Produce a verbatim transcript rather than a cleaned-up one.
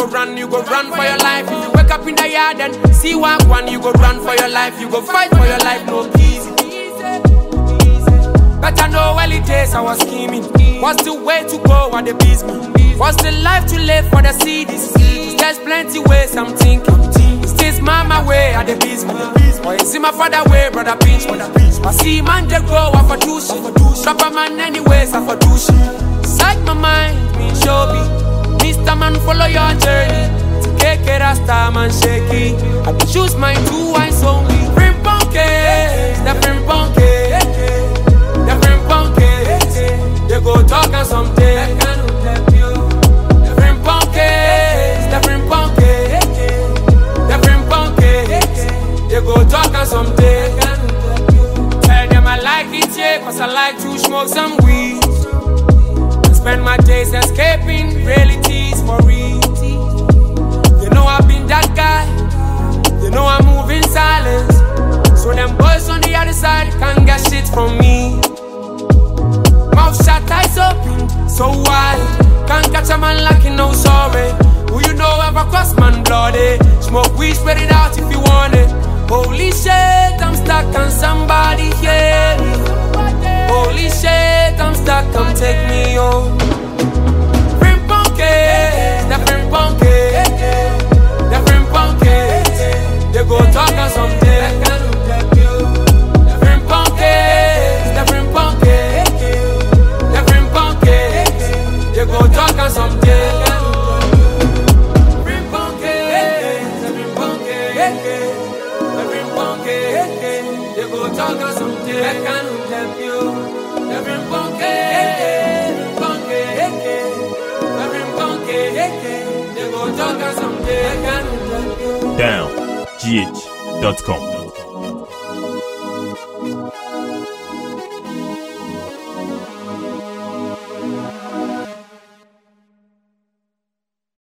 run, you go run for your life. If you wake up in the yard and see one one, you go run for your life. You go fight for your life, no easy. Better know well it is I was scheming. What's the way to go at the business? What's the life to live for the cities? There's plenty ways I'm thinking. Is this mama way at the business? Or is it my father way, brother pinch? I see man they go off a douche. Drop a man anyways off a douche. Psych my mind, me show me. Mister Man follow your journey. Take it as time and shaky. I can choose mine too, I so me. Bring punky, the bring punky. They go talk and someday I can't help you. They bring punkies, they bring punkies, they bring punkies. They go talk and someday I can't help you. Tell them I like it, yeah, cause I like to smoke some weed. I spend my days escaping realities for real. They know I've been that guy, they know I move in silence. So them boys on the other side can't get shit from me. Mouth shut, eyes open, so wide. Can't catch a man lacking no sorry. Who you know ever cross man bloody? Smoke weed, spread it out if you want it. Holy shit, I'm stuck on somebody hear me. Holy shit, I'm stuck, come take me home. Bring punkies, they bring punkies, they bring punkies. They go talk on someday. They bring punkies, they bring punkies. They go talk and someday. Bring punkies, they bring punkies, they bring punkies. They go talk and someday. I can't help you. They bring punkies, they bring punkies. They go talk and someday. I can't help you. down g h dot com